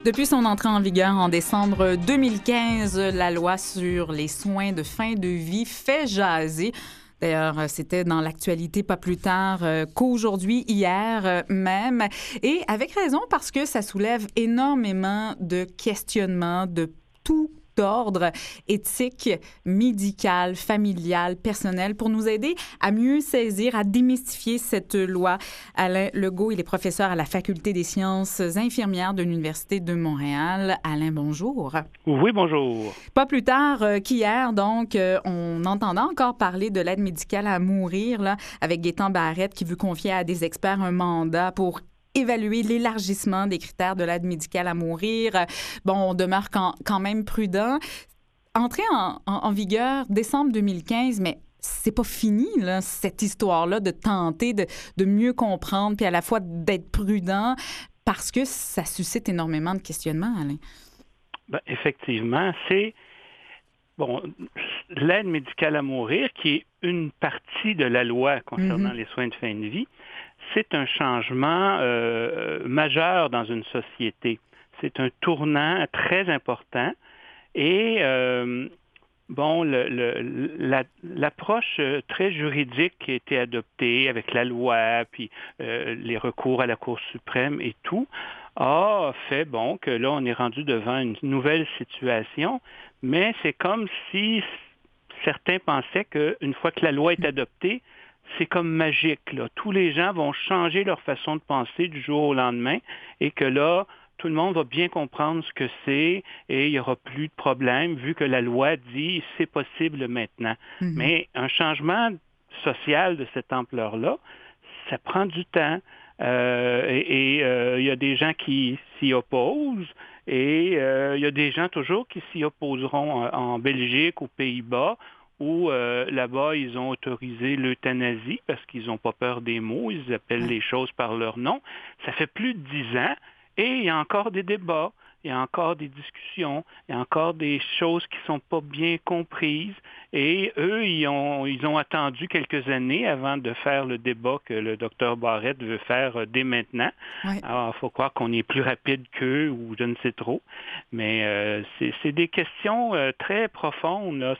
Depuis son entrée en vigueur en décembre 2015, la loi sur les soins de fin de vie fait jaser. D'ailleurs, c'était dans l'actualité pas plus tard qu'aujourd'hui, hier même. Et avec raison, parce que ça soulève énormément de questionnements de tout ordre, éthique, médical, familial, personnel, pour nous aider à mieux saisir, à démystifier cette loi. Alain Legault, il est professeur à la Faculté des sciences infirmières de l'Université de Montréal. Alain, bonjour. Oui, bonjour. Pas plus tard qu'hier, donc, on entendait encore parler de l'aide médicale à mourir, là, avec Gaétan Barrette qui veut confier à des experts un mandat pour évaluer l'élargissement des critères de l'aide médicale à mourir. Bon, on demeure quand même prudent. Entrée en vigueur décembre 2015, mais c'est pas fini, là, cette histoire-là de tenter de mieux comprendre, puis à la fois d'être prudent, parce que ça suscite énormément de questionnements, Alain. Ben, effectivement, c'est l'aide médicale à mourir, qui est une partie de la loi concernant les soins de fin de vie. C'est un changement majeur dans une société. C'est un tournant très important et l'approche très juridique qui a été adoptée avec la loi, puis les recours à la Cour suprême et tout, a fait que là, on est rendu devant une nouvelle situation, mais c'est comme si certains pensaient qu'une fois que la loi est adoptée, c'est comme magique, là. Tous les gens vont changer leur façon de penser du jour au lendemain et que là, tout le monde va bien comprendre ce que c'est et il n'y aura plus de problème vu que la loi dit c'est possible maintenant. Mm-hmm. Mais un changement social de cette ampleur-là, ça prend du temps il y a des gens qui s'y opposent et il y a des gens toujours qui s'y opposeront en Belgique, aux Pays-Bas, où là-bas, ils ont autorisé l'euthanasie parce qu'ils n'ont pas peur des mots, ils appellent les choses par leur nom. Ça fait plus de 10 ans et il y a encore des débats, il y a encore des discussions, il y a encore des choses qui ne sont pas bien comprises et eux, ils ont attendu quelques années avant de faire le débat que le docteur Barrette veut faire dès maintenant. Oui. Alors, il faut croire qu'on est plus rapide qu'eux ou je ne sais trop, mais c'est des questions très profondes, là.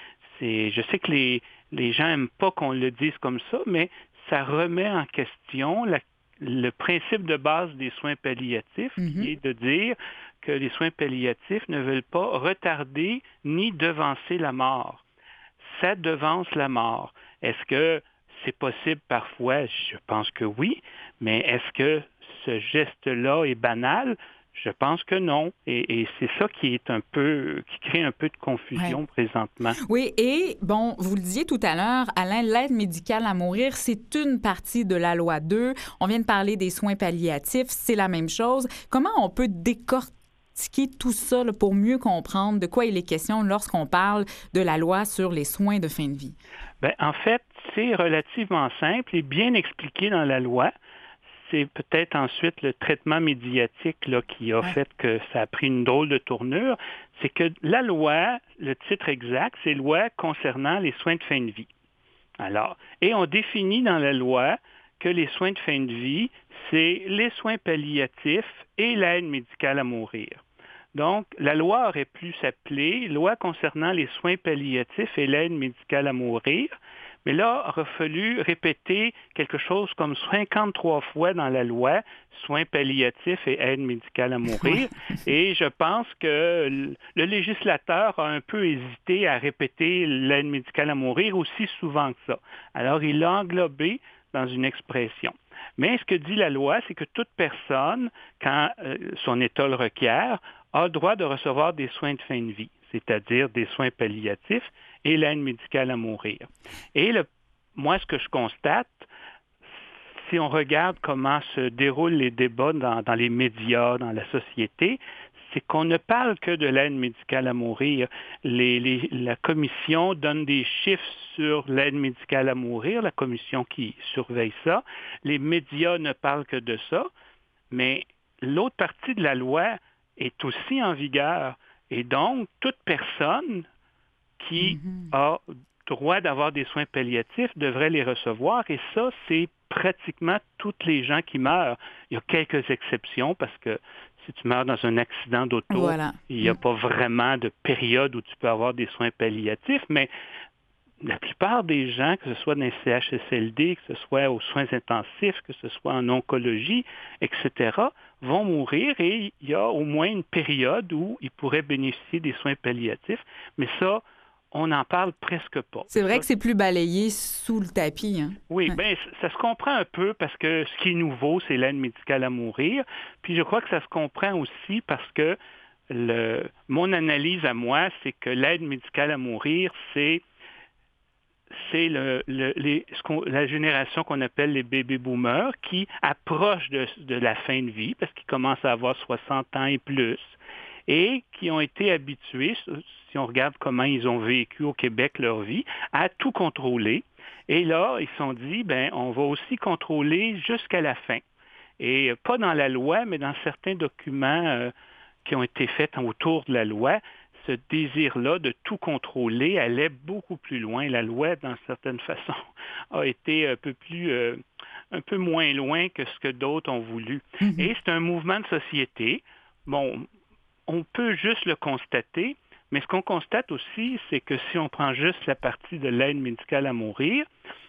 Je sais que les gens n'aiment pas qu'on le dise comme ça, mais ça remet en question le principe de base des soins palliatifs, qui est de dire que les soins palliatifs ne veulent pas retarder ni devancer la mort. Ça devance la mort. Est-ce que c'est possible parfois? Je pense que oui, mais est-ce que ce geste-là est banal? Je pense que non. Et c'est ça qui crée un peu de confusion présentement. Oui, et bon, vous le disiez tout à l'heure, Alain, l'aide médicale à mourir, c'est une partie de la loi 2. On vient de parler des soins palliatifs, c'est la même chose. Comment on peut décortiquer tout ça là, pour mieux comprendre de quoi il est question lorsqu'on parle de la loi sur les soins de fin de vie? Bien, en fait, c'est relativement simple et bien expliqué dans la loi. C'est peut-être ensuite le traitement médiatique là, qui a fait que ça a pris une drôle de tournure. C'est que la loi, le titre exact, c'est loi concernant les soins de fin de vie. Alors, et on définit dans la loi que les soins de fin de vie, c'est les soins palliatifs et l'aide médicale à mourir. Donc, la loi aurait pu s'appeler loi concernant les soins palliatifs et l'aide médicale à mourir. Mais là, il aurait fallu répéter quelque chose comme 53 fois dans la loi, soins palliatifs et aide médicale à mourir. Et je pense que le législateur a un peu hésité à répéter l'aide médicale à mourir aussi souvent que ça. Alors, il l'a englobé dans une expression. Mais ce que dit la loi, c'est que toute personne, quand son état le requiert, a le droit de recevoir des soins de fin de vie, c'est-à-dire des soins palliatifs et l'aide médicale à mourir. Et moi, ce que je constate, si on regarde comment se déroulent les débats dans les médias, dans la société, c'est qu'on ne parle que de l'aide médicale à mourir. La commission donne des chiffres sur l'aide médicale à mourir, la commission qui surveille ça. Les médias ne parlent que de ça, mais l'autre partie de la loi est aussi en vigueur. Et donc, toute personne qui a droit d'avoir des soins palliatifs devrait les recevoir. Et ça, c'est pratiquement toutes les gens qui meurent. Il y a quelques exceptions parce que si tu meurs dans un accident d'auto, Voilà. il n'y a pas vraiment de période où tu peux avoir des soins palliatifs, mais la plupart des gens, que ce soit dans les CHSLD, que ce soit aux soins intensifs, que ce soit en oncologie, etc., vont mourir et il y a au moins une période où ils pourraient bénéficier des soins palliatifs. Mais ça, on n'en parle presque pas. C'est vrai Ça, que c'est plus balayé sous le tapis. Hein? oui, bien, ça se comprend un peu parce que ce qui est nouveau, c'est l'aide médicale à mourir. Puis je crois que ça se comprend aussi parce que mon analyse à moi, c'est que l'aide médicale à mourir, c'est la génération qu'on appelle les baby boomers qui approchent de la fin de vie parce qu'ils commencent à avoir 60 ans et plus et qui ont été habitués, si on regarde comment ils ont vécu au Québec leur vie, à tout contrôler. Et là, ils se sont dit, ben, on va aussi contrôler jusqu'à la fin. Et pas dans la loi, mais dans certains documents qui ont été faits autour de la loi, ce désir-là de tout contrôler allait beaucoup plus loin. La loi, d'une certaine façon, a été un peu moins loin que ce que d'autres ont voulu. Mm-hmm. Et c'est un mouvement de société. Bon, on peut juste le constater, mais ce qu'on constate aussi, c'est que si on prend juste la partie de l'aide médicale à mourir,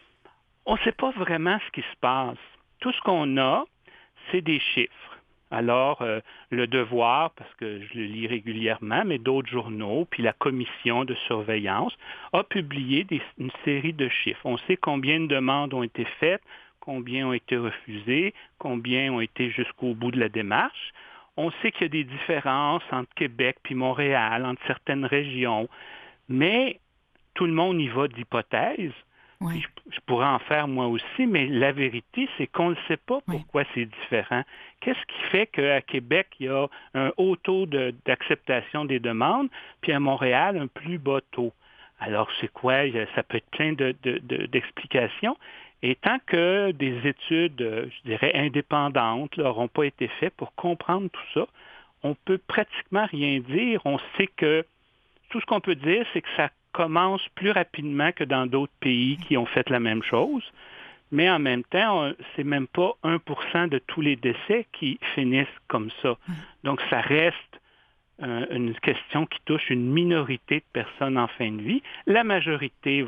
on ne sait pas vraiment ce qui se passe. Tout ce qu'on a, c'est des chiffres. Alors, Le Devoir, parce que je le lis régulièrement, mais d'autres journaux, puis la commission de surveillance, a publié une série de chiffres. On sait combien de demandes ont été faites, combien ont été refusées, combien ont été jusqu'au bout de la démarche. On sait qu'il y a des différences entre Québec puis Montréal, entre certaines régions, mais tout le monde y va d'hypothèses. Oui. Je pourrais en faire moi aussi, mais la vérité, c'est qu'on ne sait pas pourquoi c'est différent. Qu'est-ce qui fait qu'à Québec, il y a un haut taux d'acceptation des demandes, puis à Montréal, un plus bas taux? Alors, c'est quoi? Ça peut être plein d'explications. Et tant que des études, je dirais, indépendantes n'auront pas été faites pour comprendre tout ça, on peut pratiquement rien dire. On sait que tout ce qu'on peut dire, c'est que ça commence plus rapidement que dans d'autres pays qui ont fait la même chose. Mais en même temps, c'est même pas 1% de tous les décès qui finissent comme ça. Donc, ça reste une question qui touche une minorité de personnes en fin de vie. La majorité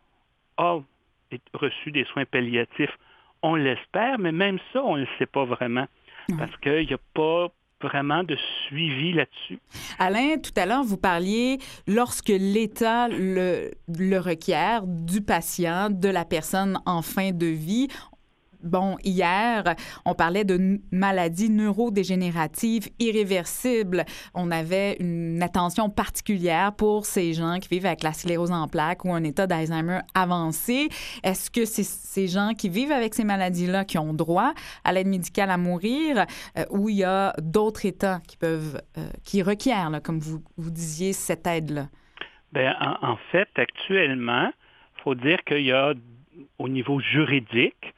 a reçu des soins palliatifs, on l'espère, mais même ça, on ne le sait pas vraiment. Parce qu'il n'y a pas vraiment de suivi là-dessus. Alain, tout à l'heure, vous parliez, lorsque l'État le requiert, du patient, de la personne en fin de vie. Bon, hier, on parlait de maladies neurodégénératives irréversibles. On avait une attention particulière pour ces gens qui vivent avec la sclérose en plaques ou un état d'Alzheimer avancé. Est-ce que c'est ces gens qui vivent avec ces maladies-là qui ont droit à l'aide médicale à mourir ou il y a d'autres États qui requièrent, là, comme vous disiez, cette aide-là? Bien, en fait, actuellement, il faut dire qu'il y a, au niveau juridique,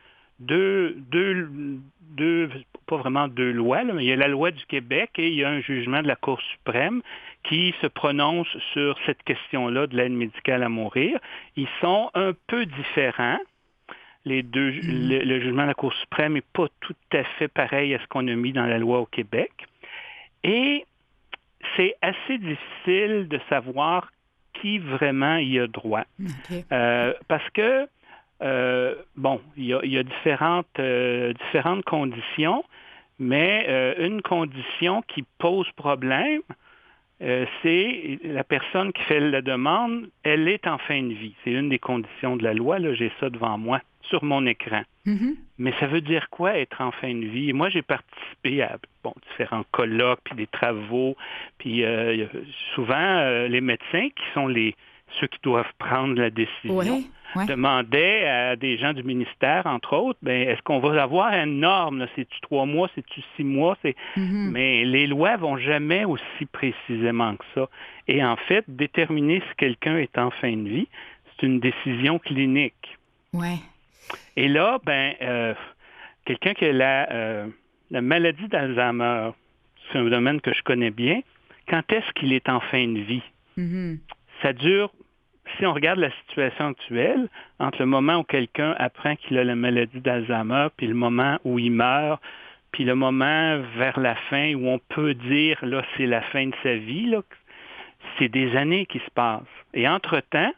pas vraiment deux lois, là, mais il y a la loi du Québec et il y a un jugement de la Cour suprême qui se prononce sur cette question-là de l'aide médicale à mourir. Ils sont un peu différents. Les deux, le jugement de la Cour suprême n'est pas tout à fait pareil à ce qu'on a mis dans la loi au Québec. Et c'est assez difficile de savoir qui vraiment y a droit. Okay. Parce que il y a différentes conditions, mais une condition qui pose problème, c'est la personne qui fait la demande, elle est en fin de vie. C'est une des conditions de la loi, là, j'ai ça devant moi, sur mon écran. Mm-hmm. Mais ça veut dire quoi, être en fin de vie? Moi, j'ai participé à différents colloques, puis des travaux, puis souvent, les médecins qui sont ceux qui doivent prendre la décision, demandaient à des gens du ministère, entre autres, est-ce qu'on va avoir une norme? Là? C'est-tu 3 mois? C'est-tu 6 mois? Mais les lois vont jamais aussi précisément que ça. Et en fait, déterminer si quelqu'un est en fin de vie, c'est une décision clinique. Ouais. Et là, quelqu'un qui a la maladie d'Alzheimer, c'est un domaine que je connais bien, quand est-ce qu'il est en fin de vie? Mm-hmm. Ça dure, si on regarde la situation actuelle, entre le moment où quelqu'un apprend qu'il a la maladie d'Alzheimer puis le moment où il meurt, puis le moment vers la fin où on peut dire, là, c'est la fin de sa vie, là, c'est des années qui se passent. Et entre-temps,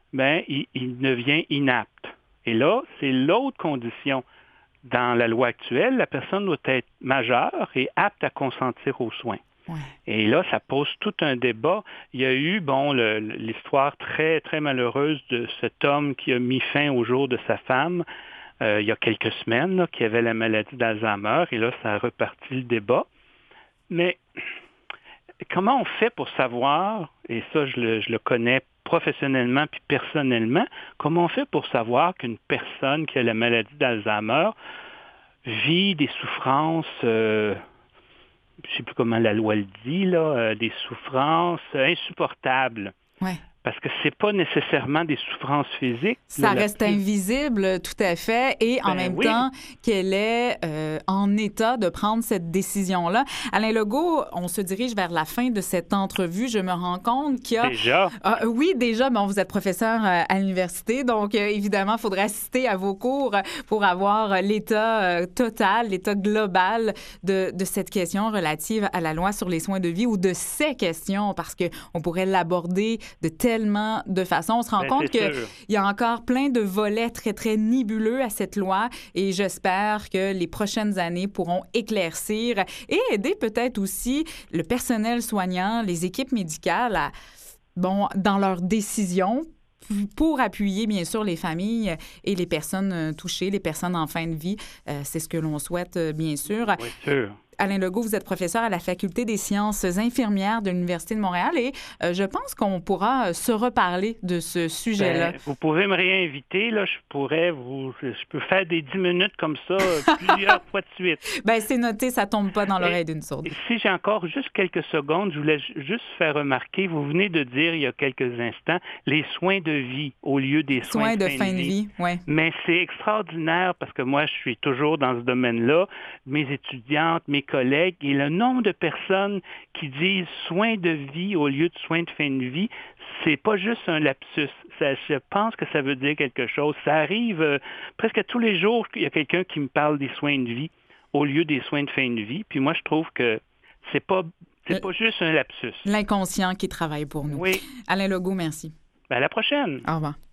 il devient inapte. Et là, c'est l'autre condition. Dans la loi actuelle, la personne doit être majeure et apte à consentir aux soins. Ouais. Et là, ça pose tout un débat. Il y a eu, l'histoire très, très malheureuse de cet homme qui a mis fin au jour de sa femme il y a quelques semaines, là, qui avait la maladie d'Alzheimer. Et là, ça a reparti le débat. Mais comment on fait pour savoir, et ça, je le connais professionnellement puis personnellement, comment on fait pour savoir qu'une personne qui a la maladie d'Alzheimer vit des souffrances, je ne sais plus comment la loi le dit, là, des souffrances insupportables. Ouais. Parce que c'est pas nécessairement des souffrances physiques. Ça reste invisible, tout à fait, et en même temps qu'elle est en état de prendre cette décision-là. Alain Legault, on se dirige vers la fin de cette entrevue. Je me rends compte qu'il y a... Déjà? Oui, déjà. Bon, vous êtes professeur à l'université, donc évidemment, il faudrait assister à vos cours pour avoir l'état total, l'état global de cette question relative à la loi sur les soins de vie ou de ces questions, parce qu'on pourrait l'aborder de tellement de façons. On se rend compte qu'il y a encore plein de volets très, très nébuleux à cette loi et j'espère que les prochaines années pourront éclaircir et aider peut-être aussi le personnel soignant, les équipes médicales dans leurs décisions pour appuyer, bien sûr, les familles et les personnes touchées, les personnes en fin de vie. C'est ce que l'on souhaite, bien sûr. Oui, sûr. Alain Legault, vous êtes professeur à la Faculté des sciences infirmières de l'Université de Montréal et je pense qu'on pourra se reparler de ce sujet-là. Vous pouvez me réinviter, là, je peux faire des 10 minutes comme ça plusieurs fois de suite. C'est noté, ça tombe pas dans l'oreille d'une sourde. Si j'ai encore juste quelques secondes, je voulais juste faire remarquer, vous venez de dire il y a quelques instants, les soins de vie au lieu des soins de fin de vie. Ouais. Mais c'est extraordinaire parce que moi, je suis toujours dans ce domaine-là, mes étudiantes, mes collègues, et le nombre de personnes qui disent soins de vie au lieu de soins de fin de vie, c'est pas juste un lapsus. Je pense que ça veut dire quelque chose. Ça arrive presque tous les jours qu'il y a quelqu'un qui me parle des soins de vie au lieu des soins de fin de vie. Puis moi, je trouve que c'est pas juste un lapsus. L'inconscient qui travaille pour nous. Oui. Alain Legault, merci. À la prochaine. Au revoir.